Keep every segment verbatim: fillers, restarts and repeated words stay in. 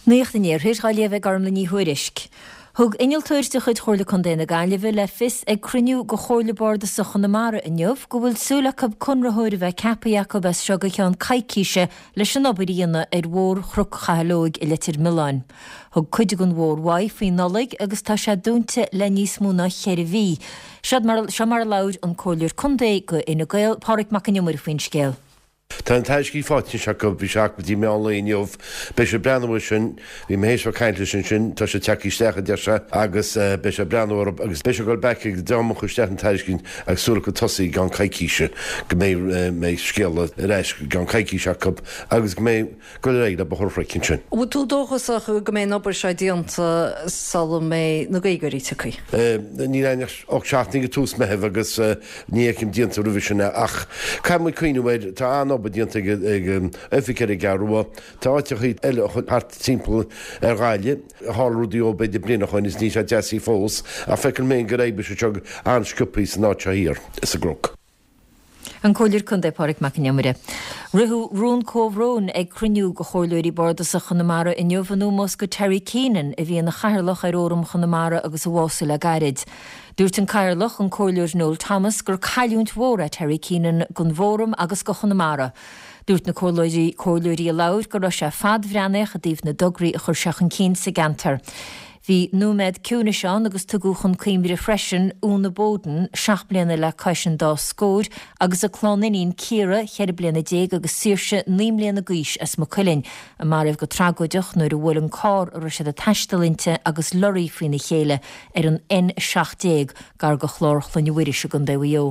Nuachtanéir thuir gáileamh garmla ní thuairisc. Thug innealtóirte chud chorla condéna gáileamh le fis ag cruniú go chorla borda sa Chonamara inniuh go bhfuil súlachab conrathóir bheith Cappa Jacob as seoga cheann caicíise leis an obaíonna ar mhór chruc chahalóig i litir Milán. Thug cuide gon mhór waith faoin nollaig agus tá sé dúnta le níos múna cheir bhí. Siad mar se mar laud an cóliúr condé go ina gail páric mac an iomar faoin scéal. Tá an taiscí fátin se go bhí seach btí meálaíomh be sé breanhir sin bhí mééis caiinte sin sin tá sé teístecha de se agus be sé breanhar agus be goil beice dáach chusteach an taiscinn agsúla go tosaí gan caicíise go mé mé scéala réis gan caicíí seach agus go mé go réid a bthraicinn sin. Bú tú dóchas chu go mé obair sé díanta sal mé na gaigurí tuí. Ní och seaachning go tús meheh agus nícim díanta ruhisinna ach caiim cuioinehid tá an obediente ag efficer ag garúa táteach eile hart timppla ar gáile hallrúdí ó beidir blina chuin is níos a deí fós a feiceil mé go réibe se teag anscupí san náte hir is a grúc. An cóilir chundé páric mac an iomara. Ruthú rún cóhrón ag cruniú go chorlóirí borda sa Chonamara in Jovanú mos go Terry Keenan a bhí na chairlach ar óram Chonamara agus a bhása le gairid. Dúirt an cairlach an cóilir Noel Thomas gur caiúnt mhóra Terry Keenan gon mhóram agus go Chonamara. Dúirt na cóirí cóirí a lair go raibh sé fad bhreanach a dtíobh na dograí a chur seach an cín sa gantar. Bhí nóméid ciúna seán agus tuguchan cuimbre freisin úna bódan seach bliana le caiisian dá scóir agus a chlónaín círa cheir bliana déag agus síirse ní bliana gúis as mo cuilinn a mar raibh go tragóideach nuair a bhfuil an cá ar sé a teistalinte agus loirí faoina chéile ar an N seachtdéag gar go chlár chluinehhuiiri se gon bhío.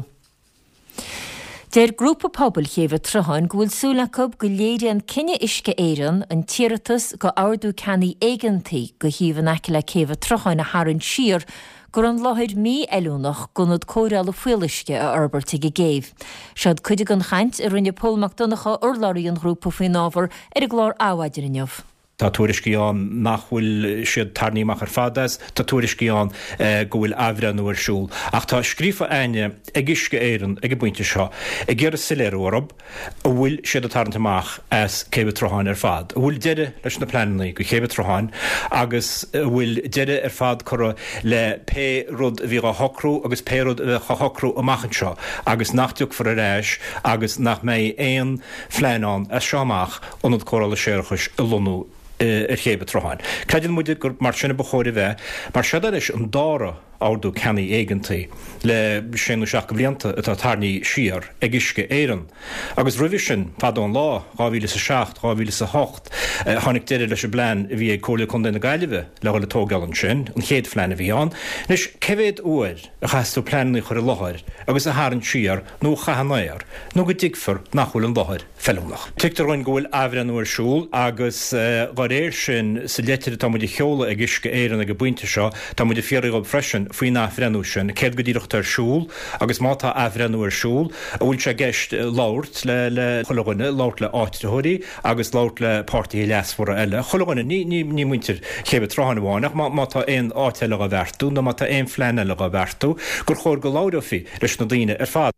Déir grúpa pobl chéimh trúthain go bhfuil súlachab go léirí an cinenne isce éireann an tíiritas go áardú ceannaí éigeantaí go híomh aice le chéimh trúthain a tharrann siar gur an láthir mí eilúnach gonad cóireála fuilisce a arbarta go géibh. Sead chuide an chaint ar rinne Paul McDonagha urlairí an grúpa faoin ábhar ar a glár áhaidir inniuh. Tá tuairiscíán nachhfuil siad tarníach ar fadas, tá tuairiscíán go bhfuil ahreanú arsúl. Ach tá scrífa aine ag isce éireann ag a buinte seo, ag ggéar a siléirórab a bhfuil siad a tarntaach as céibh trúthain ar fad. A bhfuil deire leis na plannaí go chéibh trúthain agus bhfuil deire ar fad chura le pe rud bhí a hocrú agus pe rud a hocrú amachchan seo agus nachteach for a réis agus nach mé éon phléanán a seoamach ónad chorála séirchas a lunú ar chéibh trúthain. Creidir muidir gur mar sinna bechóir bheith, mar seadar is an dára áardú ceannaí éigeantaí le sin seach go blianta atá tarnaí siar ag isce éireann. Agus roimh sin fadán lá gáhíle sa seacht, gáhíle sa hocht, tháinig deireadh leis a bléin a bhí ag cóla chun na gaiileh le bhfuil tógáil an sin, an chéad phlean a bhí an. Nis cehéad uair a chaistú pleannaí chuir a láthir agus a tharrann siar nó chahannéir, nó go dtigfar nachhfuil an láthir fellúnach. Tuigtar roinn go bhfuil ahreanú arsúl agus réir sin sa letir tá muidir cheola ag isce éireann ag a buinte seo, tá muidir fiarí freisin faoin ahreanú sin, céad go dtíireacht ar siúl agus mátá ahreanú arsúl a bhfuil se gceist láirt le le chulaghine, láirt le áitirithirí agus láirt le páirtaí leasmhóra eile. Chulaghine ní ní ní muintir chéibh trúthain bháinach, má tá aon áiteile a bhhartú, nó má tá aon phlean eile a bhhartú, gur chóir go láidefií leis na daoine ar fad.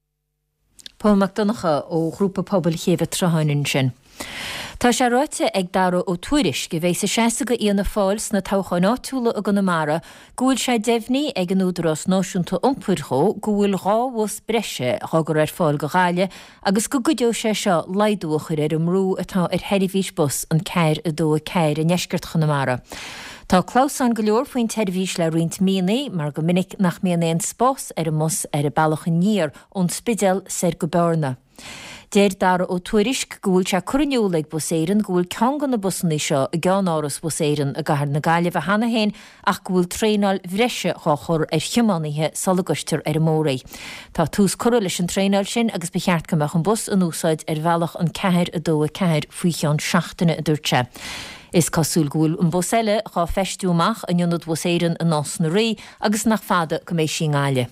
Paul McDonagha ó grúpa pobl chéimh trúthain sin. Tá sé ráite ag dara ó tuairis go bhééis sa seasa go íonna fáils na táchain áitiúla a Conamara, go bhfuil sé deimhní ag an údarrás náisiúnta iompúrthó go bhfuil ráhs breise thugur ar fáil go gáile agus go godeo sé seo laidúchar ar an mrú atá ar heirihís bus an ceir a dó ceir a neisceart Conamara. Tá Klaus an go leor faoin teirhís le roint mínaí mar go minic nach míanaon spás ar a mus ar a bailach an níor ón spidéal ser go bearna. Déir dara ó tuairisc go bhfuil se curniúla ag bus éireann go bhfuil ceangan na busanna seo a gceann áras bus éireann a gahar na gaiileh a hana héin ach go bhfuil tréáil bhreise chá chur ar chiománithe salagustar ar móraí. Tá tús cura leis an tréáil sin agus becheart goach an bus an úsáid ar bhealach an ceir a dó a ceir faoi cheann seachtainna a dúirte. Is cosúil gúil an bus eile chá feistúach a nionad bus éireann a nás na rí agus nach fada go mééis sin gáile.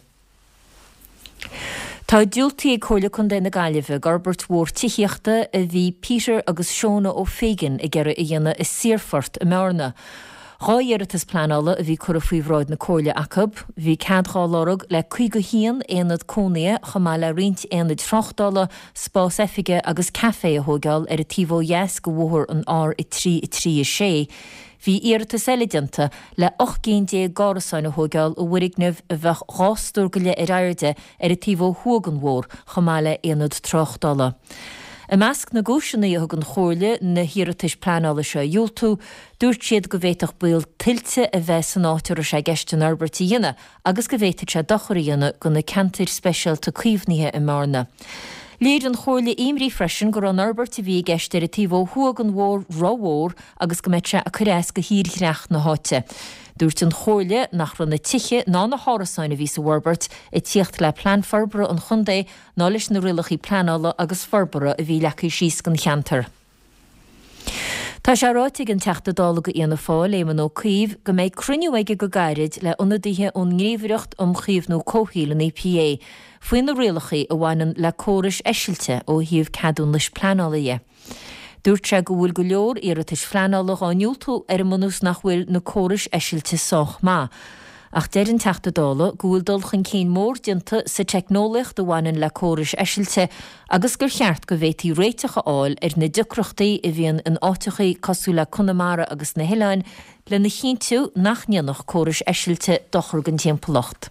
Tá dúiltaí ag chomhla chun déna gaiileh garbert mhór tiíochta a bhí Peter agus Seóna ó Fégan i gceire i dhéanana is Siarfort i Mearna. Gáiretas planala a bhí cur a faoihráid na cóirle acab, bhí cadghálórug le chuig go híon éanad cónaí chamá le rint éanad trochtála, spás efige agus café a thógáil ar a tíbhó yes go bhthóir an ár i trí i trí i sé. Bhí iartas eleganta le och géndé gárasáin a thógáil ó bhuirignemh a bheith ghásúr go le ar airde ar a tíbhó thugan mhór chamá le éanad trochtála. I measc na gúisina a thugan chóirle na hiartas planála seo dúiltú, dúirt siad go bhéiteach buil tiltte a bheith san áitear a sé gceiste Norbertí dhéine, agus go bhéiteach sé dochar dhéine go na cantir speisialta cuimhnithe i marna. Léir an chóirle imrí freisin gur an Norbertí bhí gceiste ar a tíbhó thugan mhór ráhór agus go mbeidse a churéis go híreacht na háite. Dúirt an chóirle nach ran na tiche ná na hárasáin a ví sa Warbert i tíocht le plán forbara an chundé ná leis na rilachaí planála agus forbara a bhí lecu síos gan cheantar. Tá sé ráitiigh an teachtadála go íana fáil éman ó cuimh go méid cruniú aige go gairid le ionadaithe ón ngríomhaireacht om chuomh nó cóthílan í P A, faoin na rilachaí a bhhainean le córas eisiilte ó thiomh cadún leis planála é. Dúirt sé go bhfuil go leor iarratas fleanála gáinúiltú ar an mnús nach bhfuil na córas eisiilte soch má. Ach deir an teachtadála go bhfuil dulchan cén mór dinta sa technólacht do bhhainean le córas eisiilte agus gur cheart go bhéití réitecha áil ar na ducrochtaí a bhíon an áitichaí cosú le Conamara agus na Hileáin le na chiintú nach neannach córas eisiilte dochar gan timpeallacht.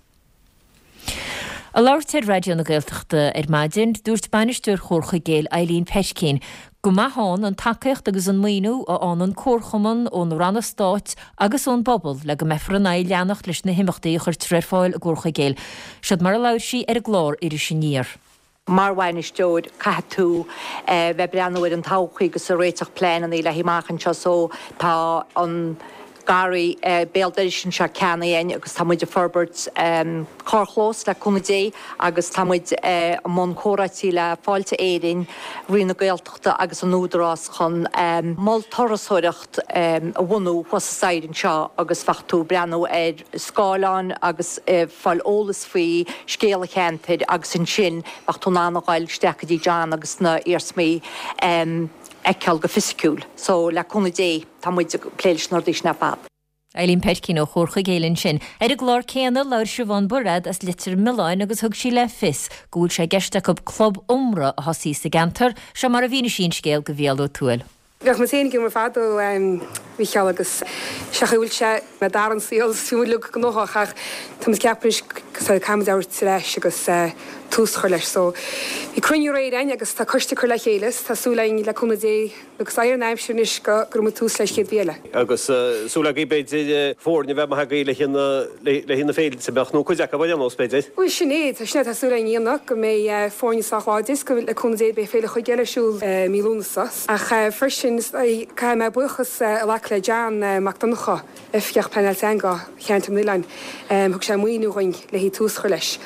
A láirteir radio na Gaeltachta ar maidin dúirt bainisteoir chórcha géal Eileen Pechkin go maithán an takeocht agus an muoinú a an an córchaman ón ranna stáit agus ón bobbal le go mefar an éil leannacht leis na himachtaí chur treirfáil a gcórcha géal. Siad mar a láir sí ar a glár ar is sin níor. Marhain is jóid caitú bheith breanúir an táchaí agus a réiteach pléin an í le himachchan seo só tá an Gary uh, Bealdation se ceanaíon agus támuid a Forbert um, cárchlós le cumidé agus támuid uh, món córatí le fáilte éirin rina Gaeltachta agus an údarás chun um, mol torasóireacht um, a bhunú was a saidin seo agus fachtú breanú ar scáilán agus uh, fáil ólas faoi scéala cheantaid agus in sin fachtú nánagáil stecadí John agus na irsmí um, Ekel go fisiciúil, so le conna dé tá muid pléiles nordís na fad. Eileen Pechkin ó chórcha géalainn sin. Ar a glár céanna leir Siobhan Burrad as litir Miláin agus thug sí le fis, gúil sé geisteach ab club umra a hasí sa gantar, se mar a bhína sin scéal go bhéalú túil. Bheith mar ténig mar fad ó bhí cheall agus seachúil se me dar an síal siúil go nóach tá ceapris camid áir leis agus tús chuir leis so. I cruniú réirein agus tá chuiste chu le chélas, tá súlainn le cumna dé agus air neimsúnis go gur tús leis chéad bhéle. Agus súla í beid fórne bheith mar gaí le le hinna féil sa beach nó chuideach a bhaid an ospéid. Ui sinnéad, tá sinna tá súlainn íonach go mé fórne sáháidis go le cumna dé be féile chu geileisiúil mílúnasas. Ach frisin cai me buchas a lech le John Macdonacha ifceach penal teanga cheantam Miláin. Thug sé muoinú roiing le hí tús chuir leis.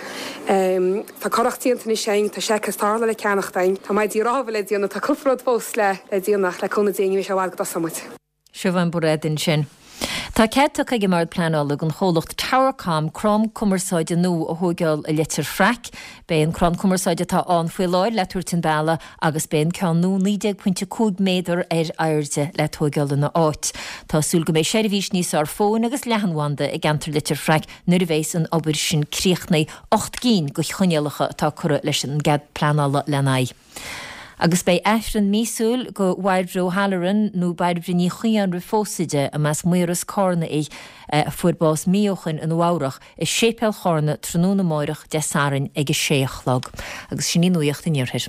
Tá choachtíanta sé tá sé castála le ceannachtain, Tá maid dí rábh le díonna tá cupród fós le le díonnach le chuna déine se bhhail go samid. Siobhan Burrad in sin. Tá ceach ag mar planála an cholacht Towercom crom cumarsáide nó a thugeil a litir fraic, béon crom cumarsáide tá an fuiláid le tuairtin bailla agus béon cean nó nídéag pointe cúd méadar ar airde le thugeil na áit. Tá súil go mé séirhís níos ar fón agus lehanhanda ag gantar litir fraic nuair a bhééis an obair sin críochnaí ocht cín go chuinealacha tá cura leis an gad planála lenaid. Agus bei eithran mísúil go Waidró Halloran nó bairbhrí chuan ri fósaide a meas muras cárna é a fuirbás míochan an bhárach is sépel chárna tróna máireach de sarin ag séachlog. Agus sin nuíocht in níorthir.